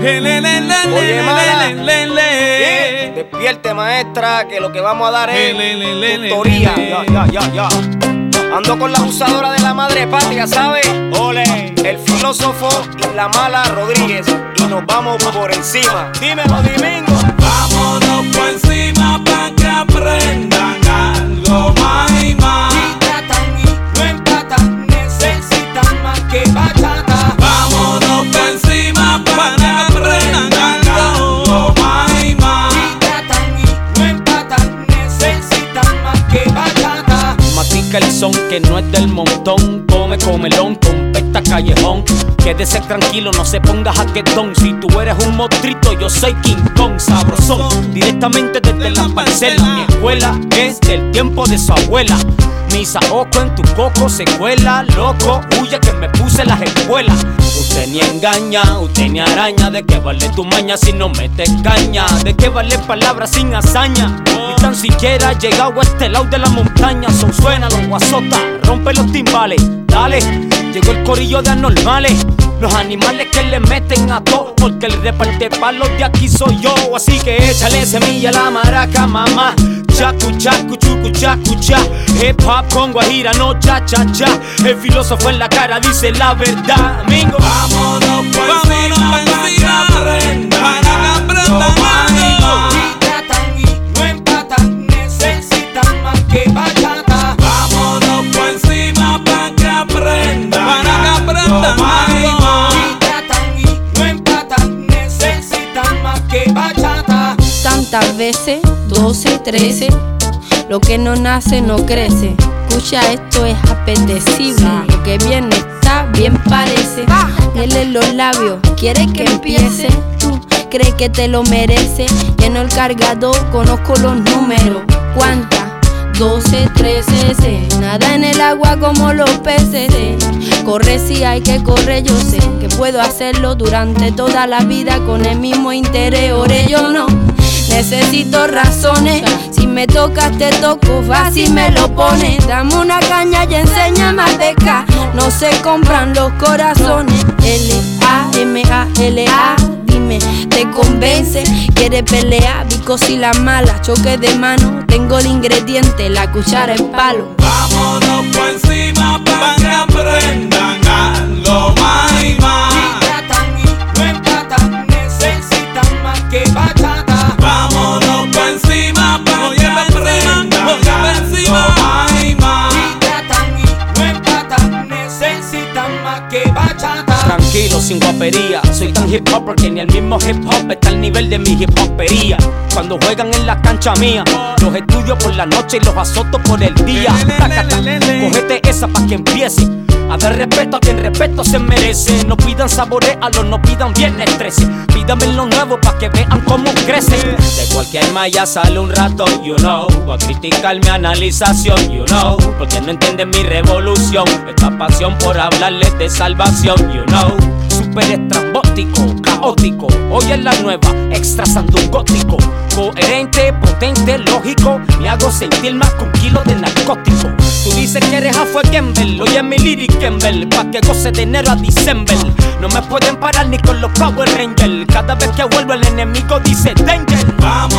Oye, mala, despierte, maestra, que lo que vamos a dar es tutoría. Ya. Ando con la abusadora de la madre patria, ¿sabes? Ole. El filósofo y la mala Rodríguez. Y nos vamos por encima. Dímelo, Domingo. Vámonos por encima pa' que aprendan algo más y más. Y tratan y no empatan, necesitan más que bachata. Vámonos por encima pa' que aprendan algo más y más. Y tratan y no empatan, necesitan más que bachata. Matica el son que no es del montón. Come comelón, competa callejón. Quédese tranquilo, no se ponga jaquetón. Si tú eres un mostrito, yo soy King Kong. Sabrosón, directamente desde la parcela. Mi escuela es del tiempo de su abuela. Mi saoco en tu coco se cuela. Loco, huye que me puse las espuelas. Usted ni engaña, usted ni araña. ¿De qué vale tu maña si no metes caña? ¿De qué vale palabras sin hazaña? Ni tan siquiera llegado a este lado de la montaña. Son suena los guasotas, rompe los timbales. Dale, llegó el corillo de anormales. Los animales que le meten a todo, porque el reparte palos de aquí soy yo. Así que échale semilla a la maraca, mamá. Chacu, chacu, chucu, chacu, cha. Hip hop con guajira, no cha, cha, cha. El filósofo en la cara dice la verdad, amigo. Vámonos por encima pa' que aprendan algo más y más. Y tratan y no empatan, necesitan más que bachata. Vámonos por encima pa' que aprendan algo más y más. Y tratan y no empatan, necesitan más que bachata. Tantas veces, 12, 13, lo que no nace no crece. Escucha, esto es apetecible. Lo que viene está bien parece. Miel en los labios, ¿quieres que empiece? Tú crees que te lo mereces. Lleno el cargador, conozco los números. ¿Cuántas? 12, 13, nada en el agua como los peces. Corre si hay que correr, yo sé que puedo hacerlo durante toda la vida con el mismo interés. Ore, yo no necesito razones. Si me tocas te toco, fácil me lo pones. Dame una caña y enséñame a pescar. No se compran los corazones. L-A-M-A-L-A. Dime, ¿te convence? ¿Quieres pelear? Vico si la mala, choque de mano. Tengo el ingrediente, la cuchara es palo. Vámonos por encima pa' que aprendan algo más y más. Y tratan y no empatan, necesitan más que bachata. Vámonos por encima pa' que aprendan algo más y más. Y tratan y no empatan, necesitan más que bachata. Tranquilo, sin guapería. Soy tan hip hop porque ni el mismo hip hop está al nivel de mi hip hopería. Cuando juegan en la cancha mía, los estudio por la noche y los azoto por el día. Tácata, cógete esa pa' que empiece a dar respeto a quien respeto se merece. No pidan saborealo, no pidan viernes 13. Pídame lo nuevo pa' que vean cómo crece. De cualquier malla sale un rato, you know. A criticar mi analización, you know. Porque no entienden mi revolución. Esta pasión por hablarles de salvación, you know. Super estrambótico, caótico. Hoy es la nueva, extra sandungótico. Coherente, potente, lógico. Me hago sentir más que un kilo de narcótico. Tú dices que eres a fue Gamble. Oye mi lyric Gamble, pa' que goce de enero a diciembre. No me pueden parar ni con los Power Rangers. Cada vez que vuelvo el enemigo dice danger. Vamos